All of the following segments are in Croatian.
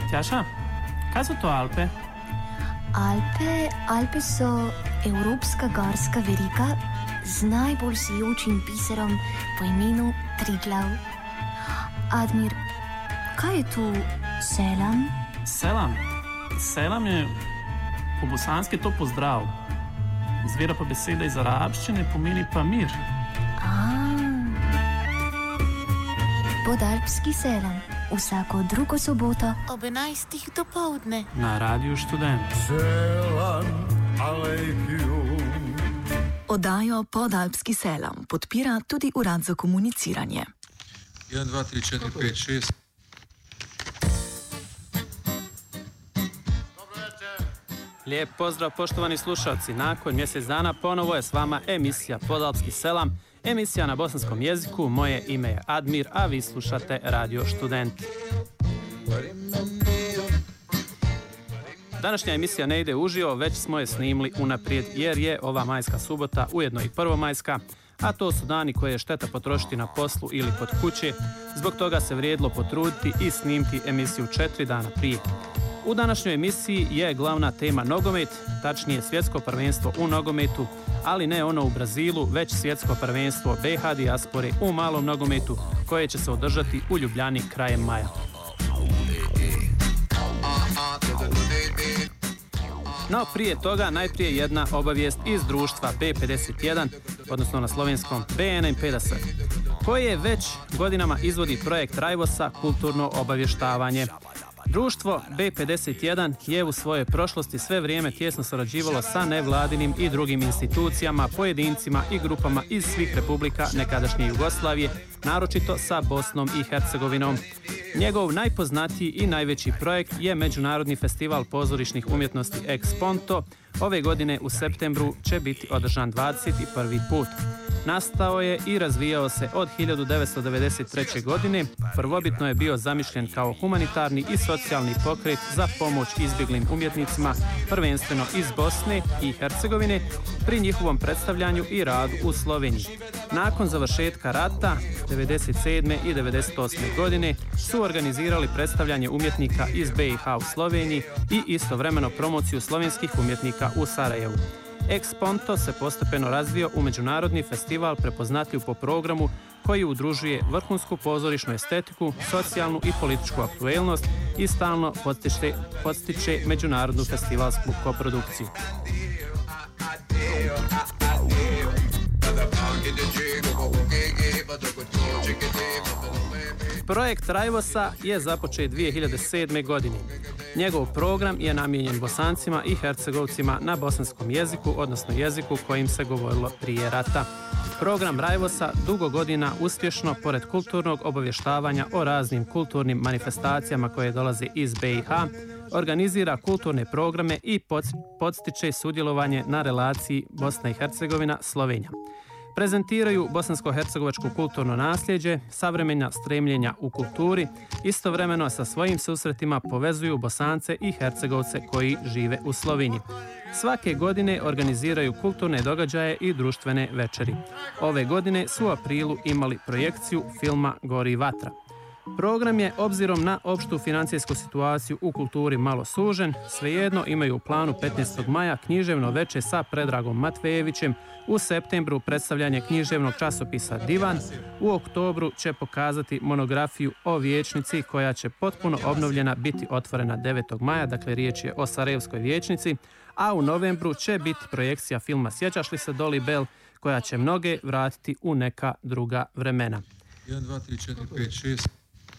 Tjaša, kaj so to Alpe? Alpe so evropska gorska veriga z najbolj sijočim biserom po imenu Triglav. Admir, kaj je tu selam? Selam je po bosanski to pozdrav. Izvira pa beseda iz arabščine, pomeni pa mir. Podalpski selam. Vsako drugo soboto ob 11. dopoldne na Radiu Študent. Selam alejkum. Oddajo Podalpski selam podpira tudi Urad za komuniciranje. 1, 2, 3, 4, 5, 6. Lijep pozdrav poštovani slušalci. Nakon mjesec dana ponovo je s vama emisija Podalpski selam, emisija na bosanskom jeziku. Moje ime je Admir, a vi slušate Radio Študent. Današnja emisija ne ide uživo, već smo je snimili unaprijed jer je ova majska subota ujedno i prvomajska, a to su dani koje je šteta potrošiti na poslu ili kod kuće. Zbog toga se vrijedilo potruditi i snimiti emisiju 4 dana prije. U današnjoj emisiji je glavna tema nogomet, tačnije svjetsko prvenstvo u nogometu, ali ne ono u Brazilu, već svjetsko prvenstvo BiH dijaspore u malom nogometu koje će se održati u Ljubljani krajem maja. No prije toga najprije jedna obavijest iz društva B51, odnosno na slovenskom BNM50, koje već godinama izvodi projekt Rajvosa kulturno obavještavanje. Društvo B51 je u svojoj prošlosti sve vrijeme tjesno surađivalo sa nevladinim i drugim institucijama, pojedincima i grupama iz svih republika nekadašnje Jugoslavije, naročito sa Bosnom i Hercegovinom. Njegov najpoznatiji i najveći projekt je Međunarodni festival pozorišnih umjetnosti Exponto. Ove godine u septembru će biti održan 21. put. Nastao je i razvijao se od 1993. godine. Prvobitno je bio zamišljen kao humanitarni i socijalni pokret za pomoć izbjeglim umjetnicima, prvenstveno iz Bosne i Hercegovine, pri njihovom predstavljanju i radu u Sloveniji. Nakon završetka rata, 1997. i 1998. godine, su organizirali predstavljanje umjetnika iz BiH u Sloveniji i istovremeno promociju slovenskih umjetnika u Sarajevu. Exponto se postepeno razvio u međunarodni festival prepoznatljiv po programu koji udružuje vrhunsku pozorišnu estetiku, socijalnu i političku aktuelnost i stalno podstiče međunarodnu festivalsku koprodukciju. Projekt Rajvosa je započet 2007. godine. Njegov program je namijenjen Bosancima i Hercegovcima na bosanskom jeziku, odnosno jeziku kojim se govorilo prije rata. Program Rajvosa dugo godina uspješno, pored kulturnog obavještavanja o raznim kulturnim manifestacijama koje dolaze iz BiH, organizira kulturne programe i podstiče sudjelovanje na relaciji Bosna i Hercegovina-Slovenija. Prezentiraju bosansko-hercegovačko kulturno nasljeđe, savremena stremljenja u kulturi, istovremeno sa svojim susretima povezuju Bosance i Hercegovce koji žive u Sloveniji. Svake godine organiziraju kulturne događaje i društvene večeri. Ove godine su u aprilu imali projekciju filma Gori vatra. Program je, obzirom na opštu financijsku situaciju u kulturi, malo sužen. Svejedno imaju u planu 15. maja književno veče sa Predragom Matvejevićem, u septembru predstavljanje književnog časopisa Divan, u oktobru će pokazati monografiju o vijećnici koja će potpuno obnovljena biti otvorena 9. maja, dakle riječ je o Sarajevskoj vijećnici, a u novembru će biti projekcija filma Sjećaš li se Dolly Bell, koja će mnoge vratiti u neka druga vremena. 1, 2, 3, 4, 5, 6.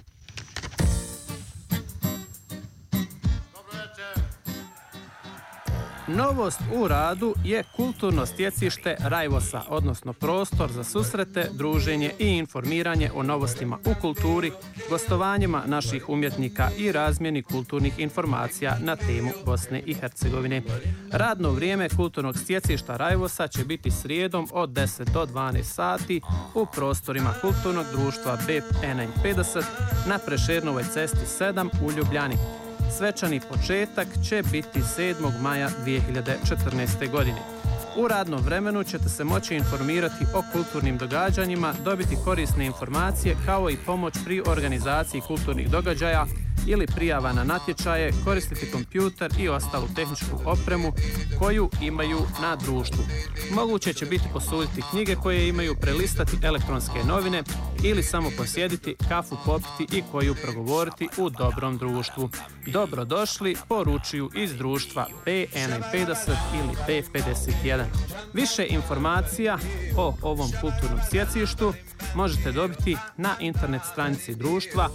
Novost u radu je kulturno stjecište Rajvosa, odnosno prostor za susrete, druženje i informiranje o novostima u kulturi, gostovanjima naših umjetnika i razmjeni kulturnih informacija na temu Bosne i Hercegovine. Radno vrijeme kulturnog stjecišta Rajvosa će biti srijedom od 10 do 12 sati u prostorima kulturnog društva BNM50 na Prešernovoj cesti 7 u Ljubljani. Svečani početak će biti 7. maja 2014. godine. U radnom vremenu ćete se moći informirati o kulturnim događanjima, dobiti korisne informacije kao i pomoć pri organizaciji kulturnih događaja, ili prijava na natječaje, koristiti kompjuter i ostalu tehničku opremu koju imaju na društvu. Moguće će biti posuditi knjige koje imaju, prelistati elektronske novine ili samo posjediti, kafu popiti i koju progovoriti u dobrom društvu. Dobrodošli, poručuju iz društva B51 ili B51. Više informacija o ovom kulturnom sjecištu možete dobiti na internet stranici društva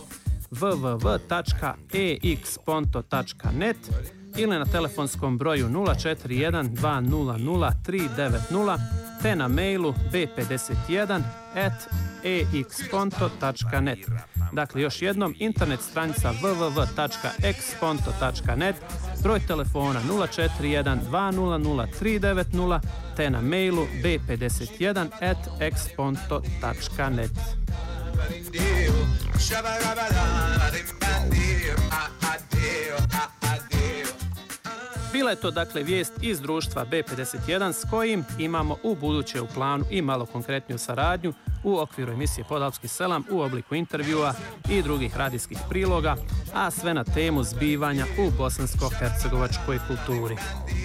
www.exponto.net ili na telefonskom broju 041 200 390 te na mailu b51@exponto.net. Dakle, još jednom, internet stranica www.exponto.net, broj telefona 041 200 390 te na mailu b51@exponto.net. Bila je to dakle vijest iz društva B51 s kojim imamo u buduće u planu i malo konkretniju saradnju u okviru emisije Podalpski selam u obliku intervjua i drugih radijskih priloga, a sve na temu zbivanja u bosansko-hercegovačkoj kulturi.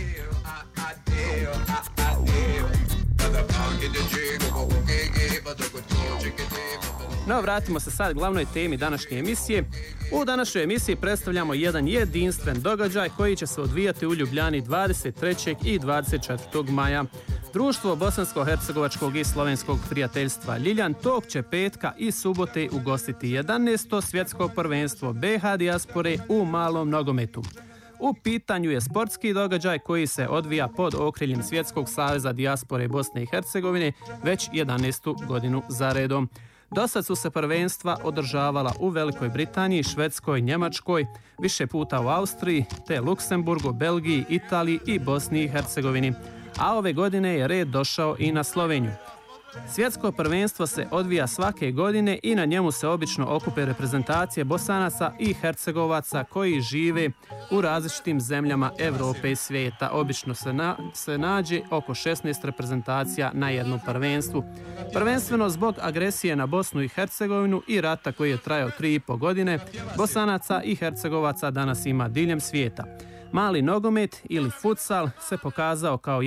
No, vratimo se sad glavnoj temi današnje emisije. U današnjoj emisiji predstavljamo jedan jedinstven događaj koji će se odvijati u Ljubljani 23. i 24. maja. Društvo bosansko-hercegovačkog i slovenskog prijateljstva Ljiljan tog će petka i subote ugostiti 11. svjetsko prvenstvo BH dijaspore u malom nogometu. U pitanju je sportski događaj koji se odvija pod okriljem Svjetskog saveza dijaspore Bosne i Hercegovine već 11. godinu za redom. Dosad su se prvenstva održavala u Velikoj Britaniji, Švedskoj, Njemačkoj, više puta u Austriji, te Luksemburgu, Belgiji, Italiji i Bosni i Hercegovini. A ove godine je red došao i na Sloveniju. Svjetsko prvenstvo se odvija svake godine i na njemu se obično okupe reprezentacije Bosanaca i Hercegovaca koji žive u različitim zemljama Evrope i svijeta. Obično se nađe oko 16 reprezentacija na jednom prvenstvu. Prvenstveno zbog agresije na Bosnu i Hercegovinu i rata koji je trajao 3,5 godine, Bosanaca i Hercegovaca danas ima diljem svijeta. Mali nogomet ili futsal se pokazao kao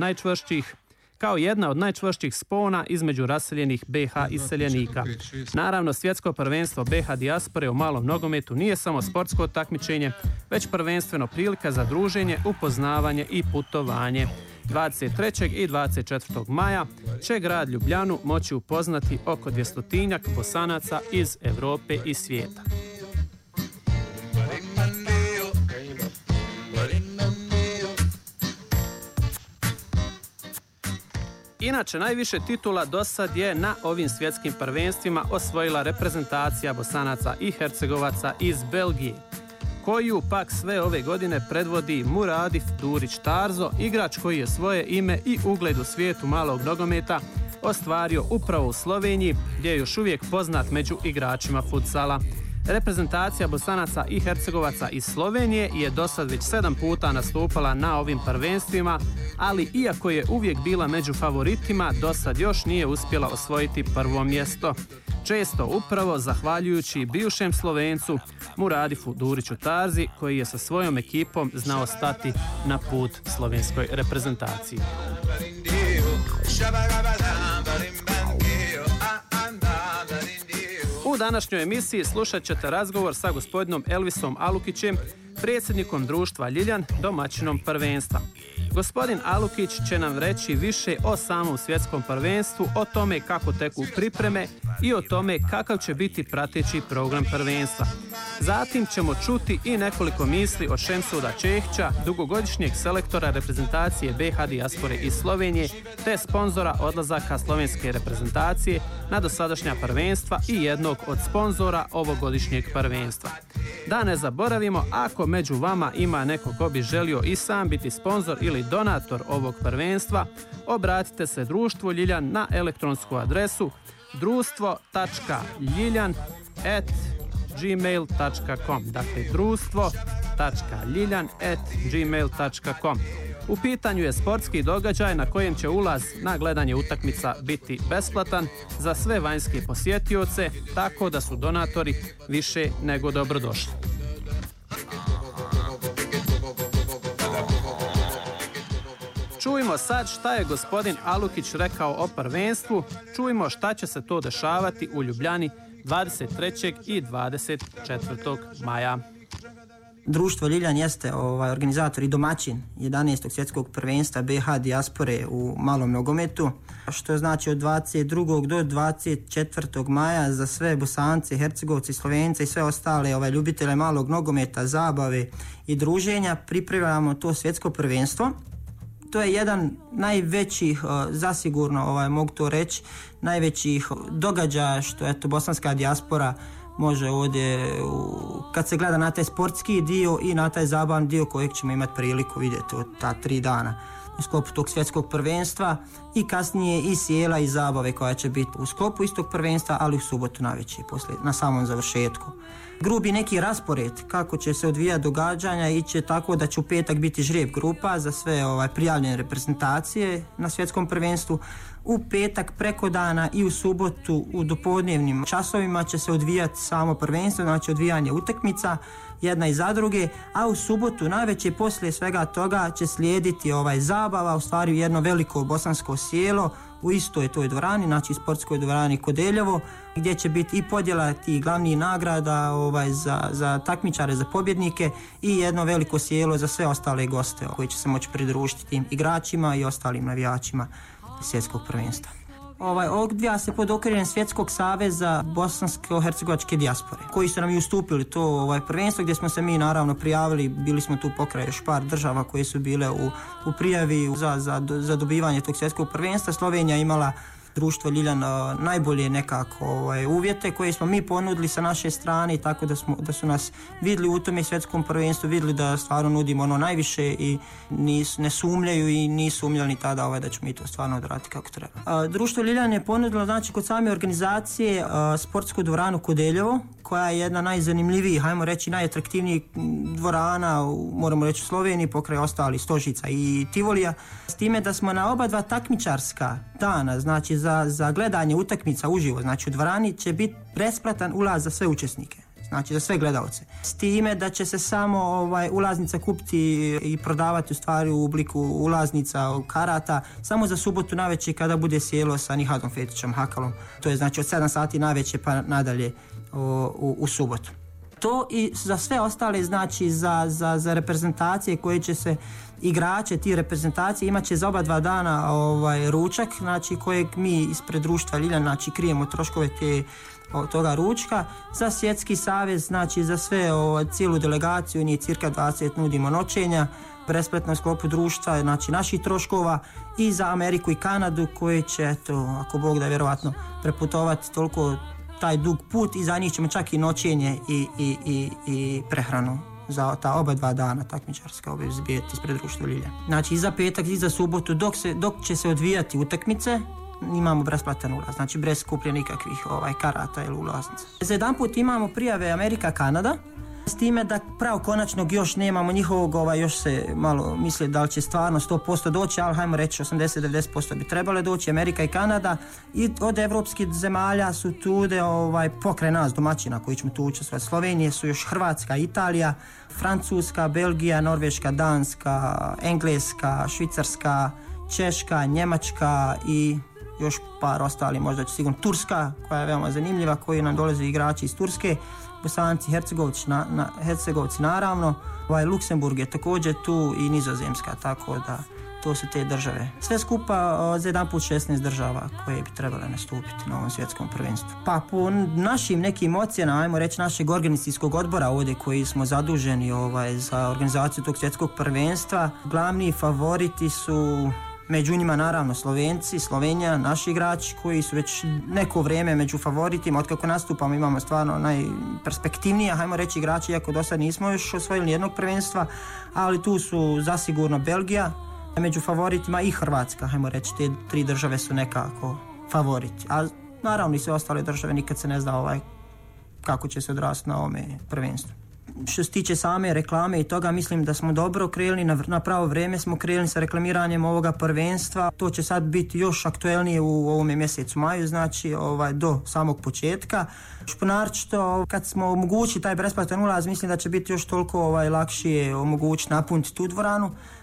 jedna od najčvršćih spona između raseljenih BH iseljenika. Naravno, svjetsko prvenstvo BH dijaspore u malom nogometu nije samo sportsko takmičenje, već prvenstveno prilika za druženje, upoznavanje i putovanje. 23. i 24. maja će grad Ljubljanu moći upoznati oko 200-tinjak Bosanaca iz Evrope i svijeta. Inače, najviše titula dosad je na ovim svjetskim prvenstvima osvojila reprezentacija Bosanaca i Hercegovaca iz Belgije, koju pak sve ove godine predvodi Muradif Durić Tarzo, igrač koji je svoje ime i ugled u svijetu malog nogometa ostvario upravo u Sloveniji, gdje je još uvijek poznat među igračima futsala. Reprezentacija Bosanaca i Hercegovaca iz Slovenije je dosad već 7 puta nastupala na ovim prvenstvima, ali iako je uvijek bila među favoritima, dosad još nije uspjela osvojiti prvo mjesto. Često upravo zahvaljujući bivšem Slovencu Muradifu Duriću Tarzi, koji je sa svojom ekipom znao stati na put slovenskoj reprezentaciji. U današnjoj emisiji slušat ćete razgovor sa gospodinom Elvisom Alukićem, predsjednikom društva Ljiljan, domaćinom prvenstva. Gospodin Alukić će nam reći više o samom svjetskom prvenstvu, o tome kako teku pripreme i o tome kakav će biti prateći program prvenstva. Zatim ćemo čuti i nekoliko misli od Šemsuda Čehića, dugogodišnjeg selektora reprezentacije BH dijaspore iz Slovenije, te sponzora odlazaka slovenske reprezentacije na dosadašnja prvenstva i jednog od sponzora ovogodišnjeg prvenstva. Da ne zaboravimo, ako među vama ima neko ko bi želio i sam biti sponzor ili donator ovog prvenstva, obratite se društvu Ljiljan na elektronsku adresu društvo.ljiljan@gmail.com. Dakle, društvo.ljiljan@gmail.com. U pitanju je sportski događaj na kojem će ulaz na gledanje utakmica biti besplatan za sve vanjske posjetioce, tako da su donatori više nego dobrodošli. Čujmo sad šta je gospodin Alukić rekao o prvenstvu, čujmo šta će se to dešavati u Ljubljani 23. i 24. maja. Društvo Ljiljan jeste organizator i domaćin 11. svjetskog prvenstva BiH dijaspore u malom nogometu, što znači od 22. do 24. maja za sve Bosance, Hercegovci, Slovence i sve ostale ljubitelje malog nogometa, zabave i druženja pripremamo to svjetsko prvenstvo. To je jedan najvećih, zasigurno mogu to reći, najvećih događaja što bosanska dijaspora može ovdje, kad se gleda na taj sportski dio i na taj zabavni dio kojeg ćemo imati priliku vidjeti od ta 3 dana u sklopu tog svjetskog prvenstva i kasnije i sjela i zabave koja će biti u sklopu istog prvenstva, ali u subotu navečer na samom završetku. Grubi neki raspored kako će se odvijati događanja i će tako da će u petak biti žrijeb grupa za sve prijavljene reprezentacije na svjetskom prvenstvu. U petak preko dana i u subotu u dopodnevnim časovima će se odvijati samo prvenstvo, znači odvijanje utakmica jedna iza druge, a u subotu navečer poslije svega toga će slijediti zabava, u stvari jedno veliko bosansko sjelo u istoj toj dvorani, znači sportskoj dvorani Kodeljevo, gdje će biti i podjela tih glavnih nagrada za takmičare, za pobjednike i jedno veliko sjelo za sve ostale goste koji će se moći pridružiti tim igračima i ostalim navijačima svjetskog prvenstva. Odvija se pod okriljem Svjetskog saveza bosansko-hercegovačke dijaspore, koji su nam i ustupili to prvenstvo, gdje smo se mi naravno prijavili, bili smo tu pokraj još par država koje su bile u prijavi za dobivanje tog svjetskog prvenstva. Slovenija imala društvo Ljiljan najbolje nekako uvjete koje smo mi ponudili sa naše strane, tako da su nas vidjeli u tome svjetskom prvenstvu, vidjeli da stvarno nudimo najviše i ne sumnjaju i nisu sumnjali ni tada da ćemo mi to stvarno odraditi kako treba. Društvo Ljiljan je ponudilo znači kod same organizacije sportsku dvoranu Kodeljevo, koja je jedna najzanimljivijih, hajmo reći najatraktivnijih dvorana, moramo reći u Sloveniji, pokraj ostali Stožica i Tivolija, s time da smo na oba dva takmičarska dana, znači za gledanje utakmica uživo, znači u dvorani će biti besplatan ulaz za sve učesnike, znači za sve gledalce. S time da će se samo ulaznica kupiti i prodavati u stvari u obliku ulaznica, karata, samo za subotu navečer kada bude sjelo sa Nihadom Fetićem Hakalom. To je znači od 7 sati navečer pa nadalje u subotu. To i za sve ostale, znači za reprezentacije koje će se igrače ti reprezentacije imat će za oba dva dana ručak, znači kojeg mi ispred društva Ljiljan znači krijemo troškove toga ručka. Za svjetski savez, znači za sve cijelu delegaciju, njih cirka 20 nudimo noćenja besplatno u sklopu društva, znači naših troškova, i za Ameriku i Kanadu koje će, ako Bog da, vjerovatno preputovati toliko taj dug put i za njih ćemo čak i noćenje i prehranu za ta oba dva dana takmičarska obezbijeti ispred društva Ljiljan. Znači i za petak i za subotu dok će se odvijati utakmice imamo besplatan ulaz, znači bez kuplje nikakvih karata ili ulaznica. Za jedan put imamo prijave Amerika-Kanada, s time da pravo konačnog još nemamo njihovog, još se malo misli da li će stvarno 100% doći, ali hajmo reći 80-90% bi trebale doći Amerika i Kanada, i od evropskih zemalja su tude pokraj nas domaćina koji ćemo tu učestvovati. Slovenije su još Hrvatska, Italija, Francuska, Belgija, Norveška, Danska, Engleska, Švicarska, Češka, Njemačka i još par ostali, možda će sigurno Turska koja je veoma zanimljiva, koji nam dolaze igrači iz Turske, Bosanci, Hercegovci naravno, Luksemburg je također tu i Nizozemska, tako da to su te države. Sve skupa za jedan put 16 država koje bi trebale nastupiti na ovom svjetskom prvenstvu. Pa po našim nekim ocjenama, ajmo reći našeg organizacijskog odbora ovdje koji smo zaduženi za organizaciju tog svjetskog prvenstva, glavni favoriti su među njima naravno Slovenci, Slovenija, naši igrači koji su već neko vrijeme među favoritima. Otkako nastupamo imamo stvarno najperspektivnije, hajmo reći, igrači, iako do sad nismo još osvojili jednog prvenstva, ali tu su zasigurno Belgija, među favoritima i Hrvatska, hajmo reći, te 3 države su nekako favoriti. A naravno i sve ostale države, nikad se ne zna kako će se odrasti na ovome prvenstvu. Što se tiče same reklame i toga, mislim da smo dobro krenuli, na pravo vrijeme smo krenuli sa reklamiranjem ovoga prvenstva. To će sad biti još aktuelnije u ovome mjesecu maju, znači do samog početka. Naročito kad smo omogućili taj besplatan ulaz, mislim da će biti još toliko lakše omogućiti napuniti tu dvoranu.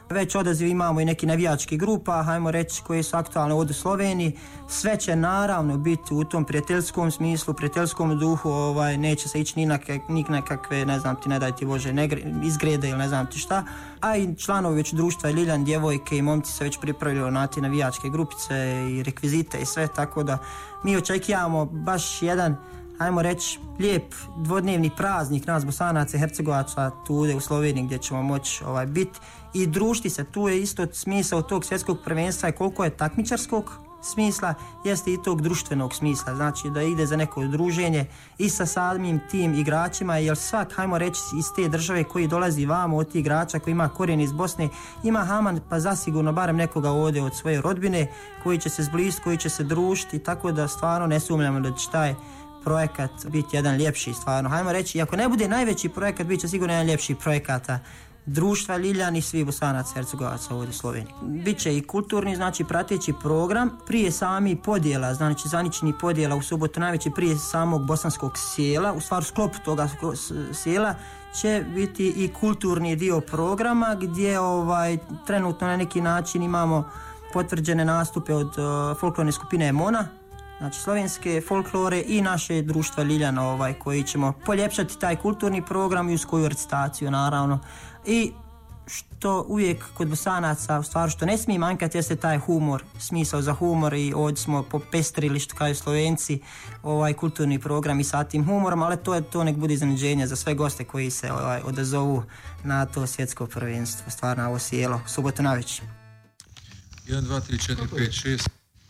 Već odaziv imamo i neki navijački grupa, hajmo reći, koji su aktualne ovdje u Sloveniji. Sve će naravno biti u tom prijateljskom smislu, prijateljskom duhu, neće se ići ni na kakve, ne znam ti, ne daj ti Bože, izgrede ili ne znam ti šta. A i članovi već društva, i Liljan, djevojke i momci se već pripravljaju na te navijačke grupice i rekvizite i sve, tako da mi očekujemo baš jedan, ajmo reći, lijep dvodnevni praznik nas Bosanaca i Hercegovaca tu u Sloveniji gdje ćemo moći biti i družiti se. Tu je isto smisao tog svjetskog prvenstva i koliko je takmičarskog smisla, jeste i tog društvenog smisla, znači da ide za neko druženje i sa samim tim igračima, jer svak, hajmo reći, iz te države koji dolazi vamo od tih igrača koji ima korijen iz Bosne, ima Haman pa zasigurno barem nekoga ovdje od svoje rodbine koji će se zbližiti, koji će se družiti, tako da stvarno ne sumnjamo da će taj projekat biti jedan ljepši, stvarno. Hajmo reći, ako ne bude najveći projekat, bit će sigurno jedan ljepši projekata društva Liljan i svi Bosanaca i Hercegovaca ovdje u Sloveniji. Biće i kulturni, znači prateći program prije sami podjela, znači zvanični podjela u subotu najveći prije samog bosanskog sjela, u stvari sklopu toga sjela će biti i kulturni dio programa gdje trenutno na neki način imamo potvrđene nastupe od folklorne skupine Mona, znači slovenske folklore i naše društva Liljana koji ćemo poljepšati taj kulturni program i uz koju recitaciju naravno. I što uvijek kod Bosanaca, u stvari što ne smije manjkati, jeste taj humor, smisao za humor i ovdje smo popestrili, što kao Slovenci, kulturni program i sa tim humorom, ali to nek bude iznenađenje za sve goste koji se odazovu na to svjetsko prvenstvo, stvarno na ovo sjelo, subotu navečer. 1, 2, 3, 4, 5, 6.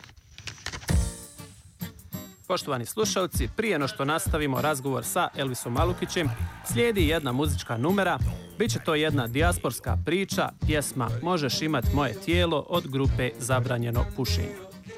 Poštovani slušalci, prije no što nastavimo razgovor sa Elvisom Malukićem, slijedi jedna muzička numera. Biće to jedna dijasporska priča, pjesma Možeš imat moje tijelo od grupe Zabranjeno pušenje.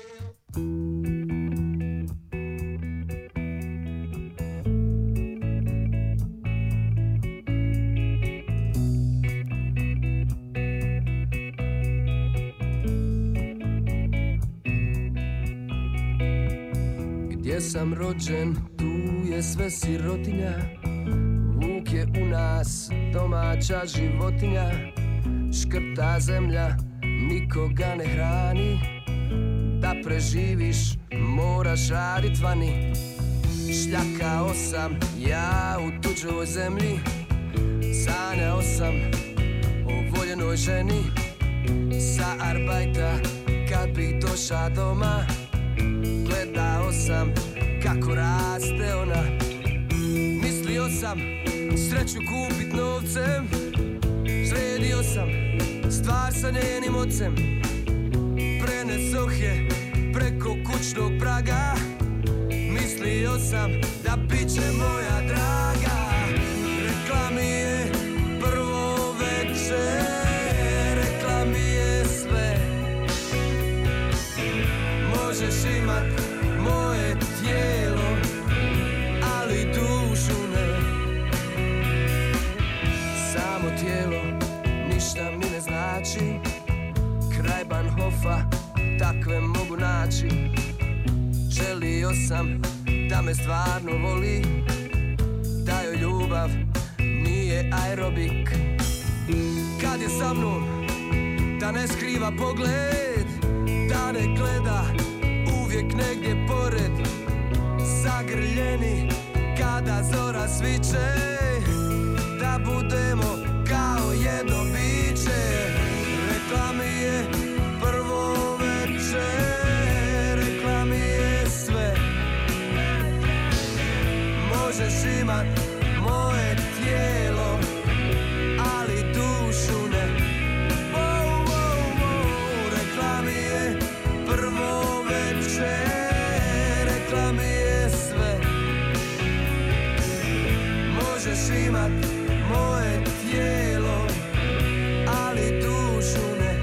Gdje sam rođen, tu je sve sirotinja. Vuk je u nas domaća životinja. Škrta zemlja, nikoga ne hrani. Da preživiš, moraš radit vani. Šljakao sam ja u tuđoj zemlji. Sanjao sam o voljenoj ženi. Sa arbajta kad bih došao doma, gledao sam kako raste ona. Mislio sam sreću kupit novcem. Sredio sam stvar sa njenim ocem. Prenesoh je preko kućnog praga. Mislio sam da bit će moja draga. Rekla mi je prvo večer, rekla mi je sve. Možeš imat moje tijelo, ali dušu ne. Samo tijelo ništa mi ne znači. Kraj Bahnhofa takve mogu naći. Želio sam da me stvarno voli, da joj ljubav nije aerobik. Kad je sa mnom, da ne skriva pogled, da ne gleda uvijek negdje pored. Zagrljeni kada zora sviće, da budemo kao jedno biće. Rekla mi je prvo večer, rekla mi je sve. Možeš imat moje tijelo, ali dušu ne. Rekla mi je prvo večer, rekla mi je sve. Možeš imat moje tijelo, ali dušu ne.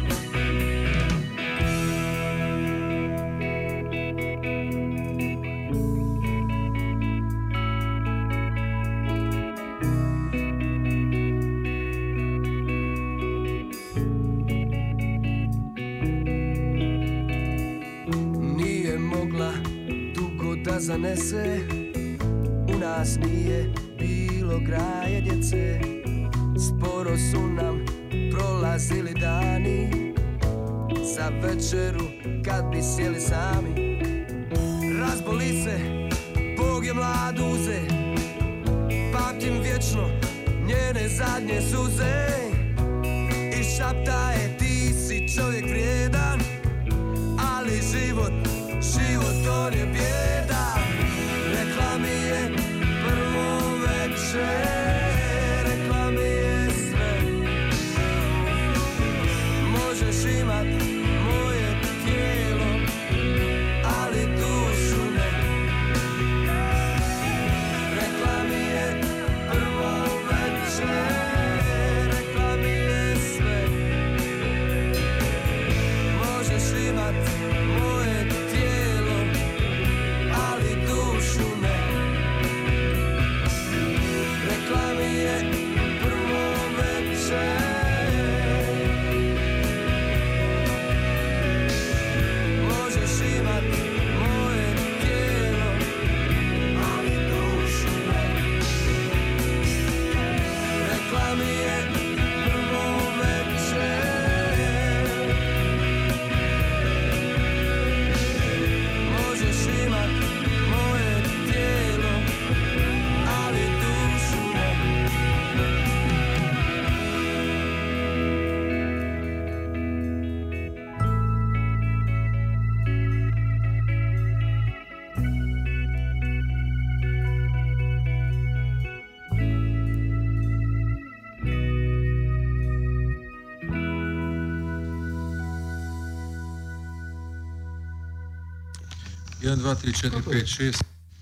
Nije mogla dugo da zanese, u nas nije bilo graje djece. Sporo su nam prolazili dolazili dani za večeru kad bi sjeli sami. Razboli se, Bog je mlad uze, pamtim vječno njene zadnje suze i šapta je ti si čovjek vrijedan, ali život on je bijedan. Rekla mi je prvo večer, rekla mi je sve, možeš imat moje tijelo, ali dušu ne. Rekla mi je prvo večer, rekla mi je sve, možeš imat moje tijelo, ali dušu ne. Rekla mi je prvo večer, možeš imat moje tijelo, ali dušu ne. Rekla mi je prvo večer, možeš imat moje tijelo, ali dušu ne. Jedan, dva, tri, četiri, pet, šest.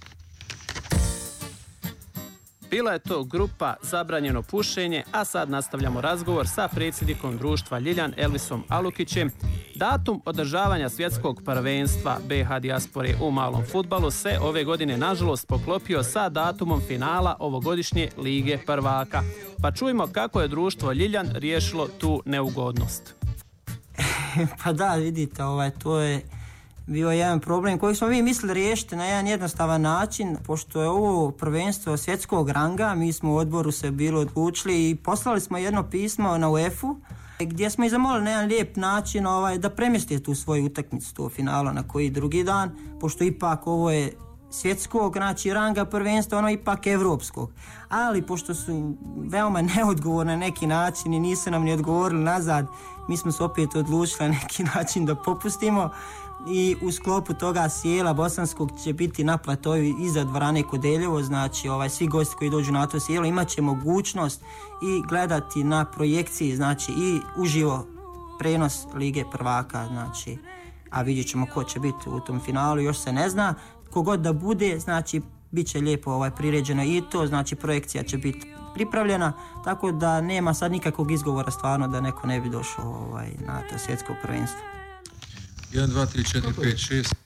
Bila je to grupa Zabranjeno pušenje, a sad nastavljamo razgovor sa predsjednikom društva Ljiljan Elvisom Alukićem. Datum održavanja svjetskog prvenstva BiH dijaspore u malom fudbalu se ove godine nažalost poklopio sa datumom finala ovogodišnje Lige prvaka. Pa čujmo kako je društvo Ljiljan riješilo tu neugodnost. Pa da, vidite, to je bio jedan problem koji smo mi mislili riješiti na jedan jednostavan način, pošto je ovo prvenstvo svjetskog ranga, mi smo u odboru se bilo odlučili i poslali smo jedno pismo na UEFA-u gdje smo i zamolili na jedan lijep način da premjesti tu svoju utakmicu, to finala na koji drugi dan, pošto ipak ovo je svjetskog, znači ranga prvenstva, ono ipak evropskog. Ali pošto su veoma neodgovorni na neki način i nisu nam ni odgovorili nazad, mi smo se opet odlučili na neki način da popustimo i u sklopu toga sjela bosanskog će biti na platoju iza dvorane Kodeljevo, znači svi gosti koji dođu na to sjelo imat će mogućnost i gledati na projekciji, znači i uživo prenos Lige prvaka, znači, a vidjet ćemo ko će biti u tom finalu, još se ne zna. Kogod da bude, znači, bit će lijepo priređeno i to, znači projekcija će biti pripravljena, tako da nema sad nikakvog izgovora stvarno da neko ne bi došao na to svjetsko prvenstvo. 1, 2, 3, 4, 5, 6.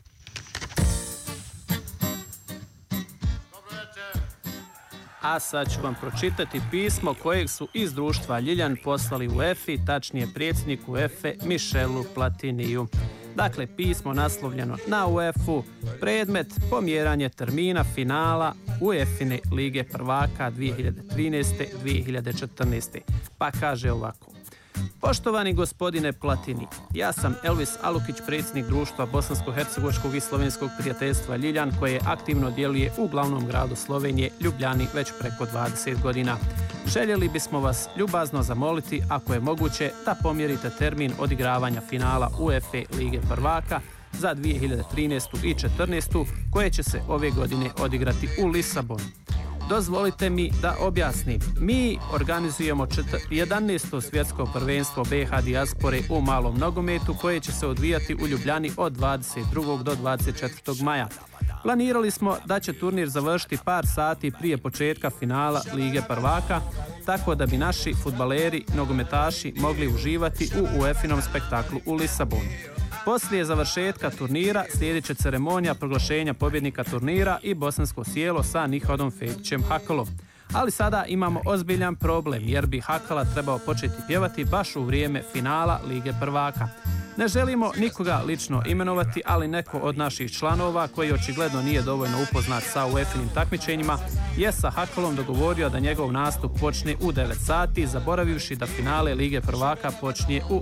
A sad ću vam pročitati pismo kojeg su iz društva Ljiljan poslali UEFA-i, tačnije predsjedniku UEFA Michelu Platiniju. Dakle, pismo naslovljeno na UEFA-u, predmet pomjeranje termina finala UEFA-ine Lige prvaka 2013-2014. Pa kaže ovako. Poštovani gospodine Platini, ja sam Elvis Alukić, predsjednik društva Bosansko-hercegovačkog i slovenskog prijateljstva Ljiljan, koje aktivno djeluje u glavnom gradu Slovenije, Ljubljani, već preko 20 godina. Željeli bismo vas ljubazno zamoliti, ako je moguće, da pomjerite termin odigravanja finala UEFA Lige prvaka za 2013. i 2014. koje će se ove godine odigrati u Lisabonu. Dozvolite mi da objasnim. Mi organizujemo 11. svjetsko prvenstvo BiH dijaspore u malom nogometu koje će se odvijati u Ljubljani od 22. do 24. maja. Planirali smo da će turnir završiti par sati prije početka finala Lige prvaka, tako da bi naši fudbaleri, nogometaši mogli uživati u UEFA-inom spektaklu u Lisabonu. Poslije završetka turnira slijedit će ceremonija proglašenja pobjednika turnira i bosansko sjelo sa Nihodom Fetićem Hakalom. Ali sada imamo ozbiljan problem jer bi Hakala trebao početi pjevati baš u vrijeme finala Lige prvaka. Ne želimo nikoga lično imenovati, ali neko od naših članova, koji očigledno nije dovoljno upoznat sa UEFA-inim takmičenjima, je sa Hakalom dogovorio da njegov nastup počne u 9 sati, zaboravivši da finale Lige prvaka počinje u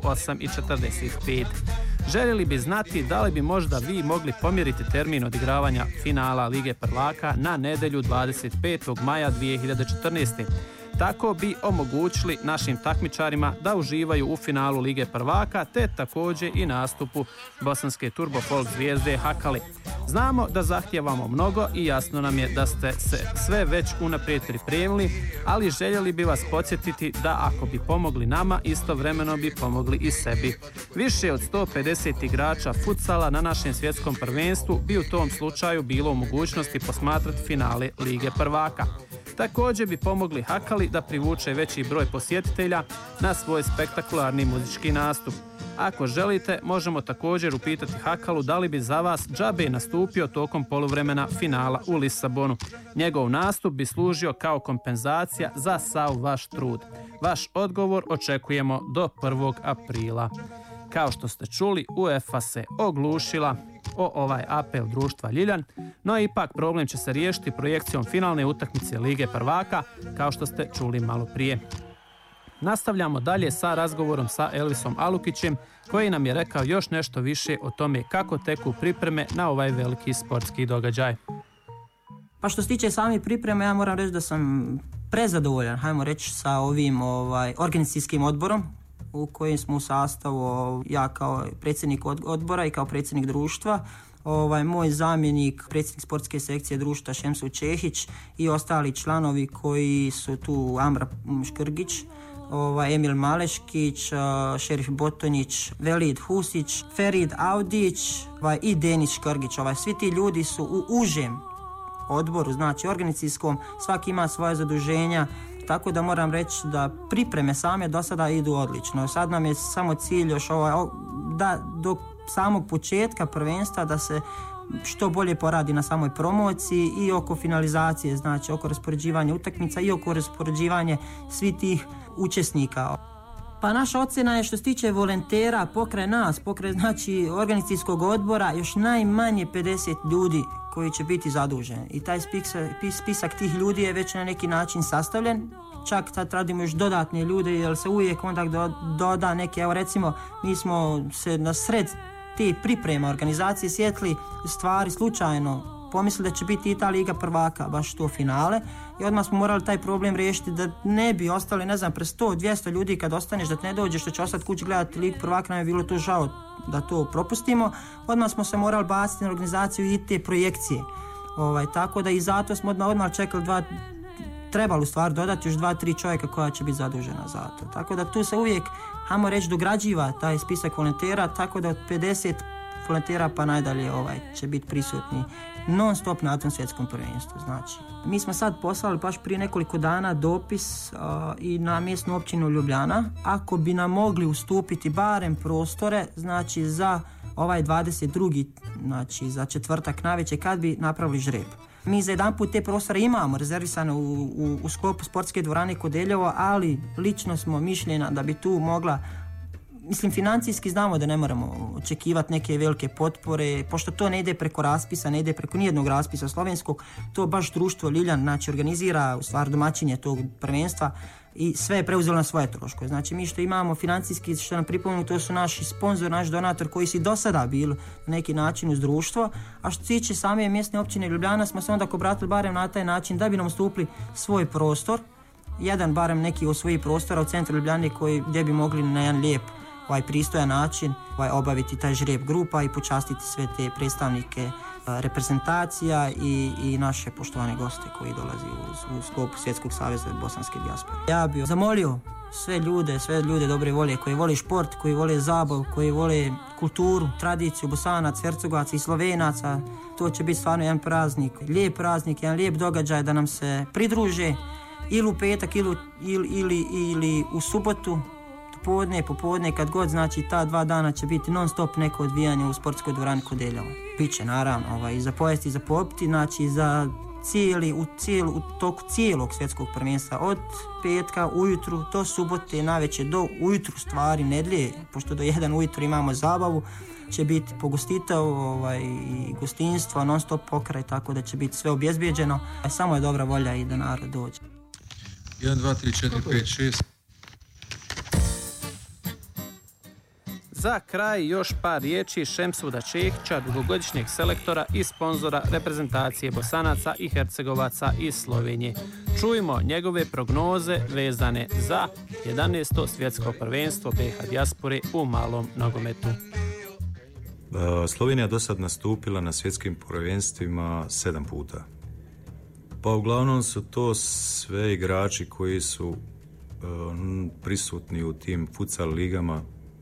8:45. Željeli bi znati da li bi možda vi mogli pomjeriti termin odigravanja finala Lige prvaka na nedjelju 25. maja 2014. Tako bi omogućili našim takmičarima da uživaju u finalu Lige prvaka, te također i nastupu bosanske Turbo Folk zvijezde Hakali. Znamo da zahtijevamo mnogo i jasno nam je da ste se sve već unaprijed pripremili, ali željeli bi vas podsjetiti da ako bi pomogli nama, istovremeno bi pomogli i sebi. Više od 150 igrača futsala na našem svjetskom prvenstvu bi u tom slučaju bilo u mogućnosti posmatrati finale Lige prvaka. Također bi pomogli Hakali da privuče veći broj posjetitelja na svoj spektakularni muzički nastup. Ako želite, možemo također upitati Hakalu da li bi za vas džabe nastupio tokom poluvremena finala u Lisabonu. Njegov nastup bi služio kao kompenzacija za sav vaš trud. Vaš odgovor očekujemo do 1. aprila. Kao što ste čuli, UEFA se oglušila o ovaj apel društva Ljiljan, no ipak problem će se riješiti projekcijom finalne utakmice Lige prvaka, kao što ste čuli malo prije. Nastavljamo dalje sa razgovorom sa Elvisom Alukićem, koji nam je rekao još nešto više o tome kako teku pripreme na ovaj veliki sportski događaj. Pa što se tiče same pripreme, ja moram reći da sam prezadovoljan, hajmo reći, sa ovim organizacijskim odborom u kojem smo u sastavu, ja kao predsjednik odbora i kao predsjednik društva, moj zamjenik, predsjednik sportske sekcije društva Šemso Čehić i ostali članovi koji su tu: Amra Škrgić, Emil Maleškić, Šerif Botonjić, Velid Husić, Ferid Audić i Denis Škrgić. Svi ti ljudi su u užem odboru, znači organizacijskom, svaki ima svoje zaduženja, tako da moram reći da pripreme same do sada idu odlično. Sad nam je samo cilj još da do samog početka prvenstva da se što bolje poradi na samoj promociji i oko finalizacije, znači oko raspoređivanja utakmica i oko raspoređivanja svih tih učesnika. Pa naša ocjena je, što se tiče volontera, pokraj nas, znači organizacijskog odbora, još najmanje 50 ljudi koji će biti zaduženi. I taj spisak tih ljudi je već na neki način sastavljen. Čak sad radimo još dodatne ljude, jer se uvijek onda doda neke, evo recimo, mi smo se na sred te priprema organizacije sjetli stvari slučajno, pomislili da će biti i ta Liga prvaka, baš to finale, i odmah smo morali taj problem riješiti da ne bi ostali, pre 100-200 ljudi kad ostaneš, da te ne dođeš, što će ostati kući gledati Ligu prvaka, nam je bilo to žao da to propustimo. Odmah smo se morali baciti na organizaciju i te projekcije. Tako da i zato smo odmah čekali trebalo u stvari dodati još 2-3 čovjeka koja će biti zadužena za to. Tako da tu se uvijek, hajmo reći, dograđiva taj spisak volontera, tako da od 50 volontera pa najdalje će biti prisutni non stop na tom svjetskom prvenstvu. Znači, mi smo sad poslali baš prije nekoliko dana dopis i na mjesnu općinu Ljubljana, ako bi nam mogli ustupiti barem prostore, znači za ovaj 22. znači za četvrtak navečer kad bi napravili žreb. Mi za jedan put te prostore imamo rezervisane u sklopu sportske dvorane Kodeljevo, ali lično smo mišljena da bi tu mogla, financijski znamo da ne moramo očekivati neke velike potpore, pošto to ne ide preko raspisa, ne ide preko nijednog raspisa slovenskog, to baš društvo Ljiljan, znači organizira u stvari domaćinje tog prvenstva i sve je preuzelo na svoje troškove. Znači mi što imamo financijski, što nam pripomenu, to su naši sponzor, naš donator koji su do sada bili na neki način uz društvo, a što se tiče same mjesne općine Ljubljana smo se onda obratili barem na taj način da bi nam ustupili svoj prostor, jedan barem neki od svojih prostora u centru Ljubljane gdje bi mogli na jedan lijep pristojan način obaviti taj žreb grupa i počastiti sve te predstavnike reprezentacija i naše poštovane goste koji dolazi u sklopu Svjetskog saveza bosanske dijaspore. Ja bih zamolio sve ljude dobre volje koji vole šport, koji vole zabavu, koji vole kulturu, tradiciju Bosanaca, Hercegovaca i Slovenaca. To će biti stvarno jedan praznik, jedan lijep događaj da nam se pridruže ili u petak ili u subotu, popodne, kad god, znači ta 2 dana će biti non stop neko odvijanje u sportskoj dvorani Kodeljevo. Biće naravno i za pojesti i za popiti, znači za u toku cijelog svjetskog prvenstva, od petka ujutru do subote navečer do ujutru stvari nedlje, pošto do 1 ujutru imamo zabavu, će biti pogostitev i gostinstvo, non stop pokraj, tako da će biti sve obezbijeđeno. Samo je dobra volja i da narod dođe. 1, 2, 3, 4, 5, 6. Za kraj još par riječi Šemsuda Čehića, dugogodišnjeg selektora i sponzora reprezentacije Bosanaca i Hercegovaca iz Slovenije. Čujmo njegove prognoze vezane za 11. svjetsko prvenstvo BiH dijaspore u malom nogometu. Slovenija do sad nastupila na svjetskim prvenstvima 7 puta. Pa uglavnom su to sve igrači koji su prisutni u tim futsal ligama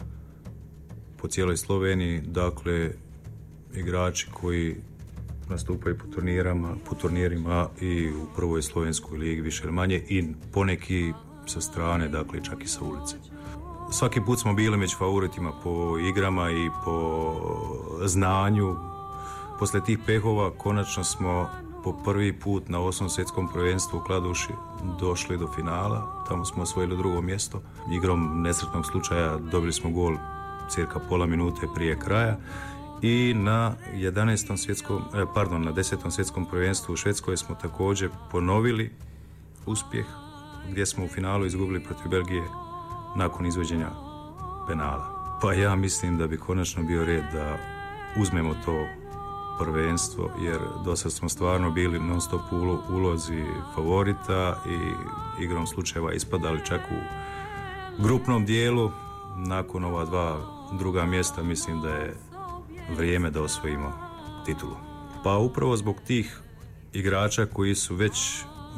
po cijeloj Sloveniji, dakle igrači koji nastupaju po turnirima i u prvoj slovenskoj ligi više ili manje i poneki sa strane, dakle čak i sa ulice. Svaki put smo bili među favoritima po igrama i po znanju. Poslije tih pehova konačno smo po prvi put na 8. svjetskom prvenstvu u Kladuši došli do finala. Tamo smo osvojili 2. mjesto. Igrom nesretnog slučaja dobili smo gol cirka pola minute prije kraja i na 10. svjetskom prvenstvu u Švedskoj smo također ponovili uspjeh gdje smo u finalu izgubili protiv Belgije nakon izvođenja penala. Pa ja mislim da bi konačno bio red da uzmemo to prvenstvo, jer do sad smo stvarno bili non stop ulozi favorita i igrom slučajeva ispadali čak u grupnom dijelu. Nakon ova 2 druga mjesta mislim da je vrijeme da osvojimo titulu. Pa upravo zbog tih igrača koji su već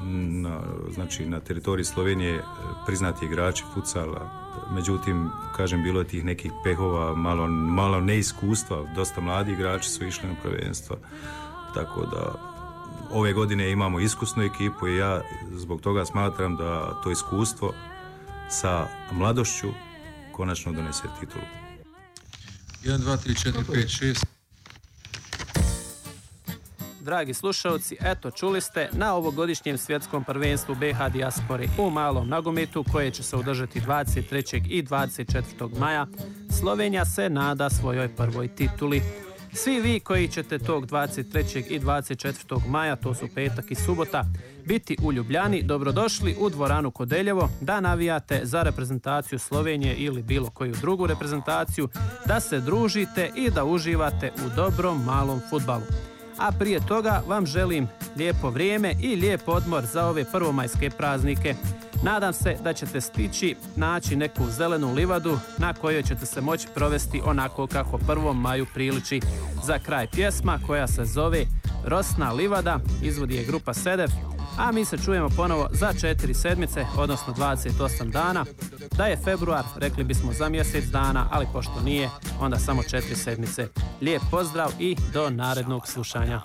na teritoriji Slovenije priznati igrači futsala, međutim, kažem, bilo je tih nekih pehova, malo neiskustva, dosta mladi igrači su išli na prvenstva, tako da ove godine imamo iskusnu ekipu i ja zbog toga smatram da to iskustvo sa mladošću konačno donese titulu. 1, 2, 3, 4, 5, 6. Dragi slušalci, eto čuli ste na ovogodišnjem svjetskom prvenstvu BiH dijaspore u malom nogometu koje će se održati 23. i 24. maja. Slovenija se nada svojoj prvoj tituli. Svi vi koji ćete tog 23. i 24. maja, to su petak i subota, biti u Ljubljani, dobrodošli u dvoranu Kodeljevo da navijate za reprezentaciju Slovenije ili bilo koju drugu reprezentaciju, da se družite i da uživate u dobrom malom fudbalu. A prije toga vam želim lijepo vrijeme i lijep odmor za ove prvomajske praznike. Nadam se da ćete stići naći neku zelenu livadu na kojoj ćete se moći provesti onako kako 1. maju priliči. Za kraj pjesma koja se zove Rosna livada, izvodi je grupa Sedef, a mi se čujemo ponovo za 4 sedmice, odnosno 28 dana. Da je februar, rekli bismo za mjesec dana, ali pošto nije, onda samo 4 sedmice. Lijep pozdrav i do narednog slušanja.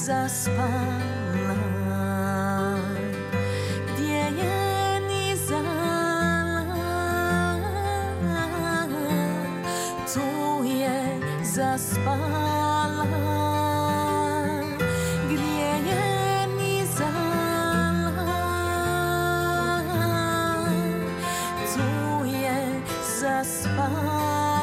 zaspala, gdje je nizala, tu je zaspala, gdje je nizala, tu je zaspala.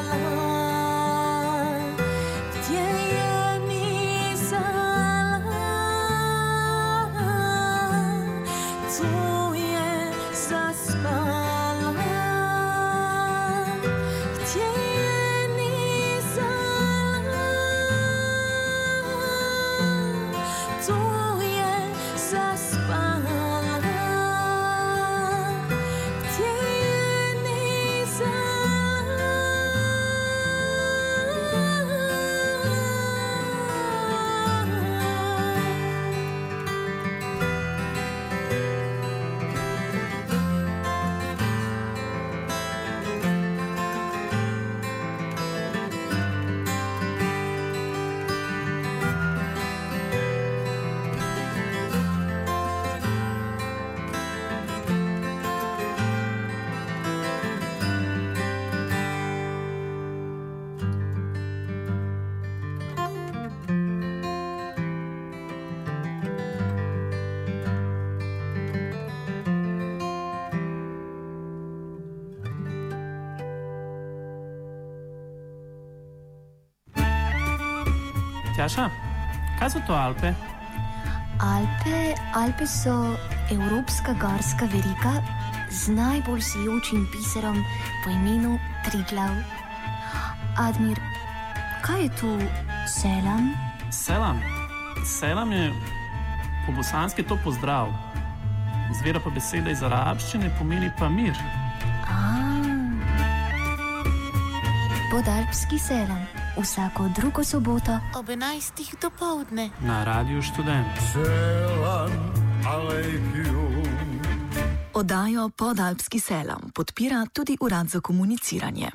Tjaša, kaj so to Alpe? Alpe so evropska gorska veriga z najbolj sijočim biserom po imenu Triglav. Admir, kaj je tu selam? Selam? Selam je po bosanski to pozdrav. Izvira pa beseda iz arabščine, pomeni pa mir. Podalpski selam. Vsako drugo soboto ob 11. dopoldne na Radiu Študent. Selam alejkum. Oddajo Podalpski selam podpira tudi Urad za komuniciranje.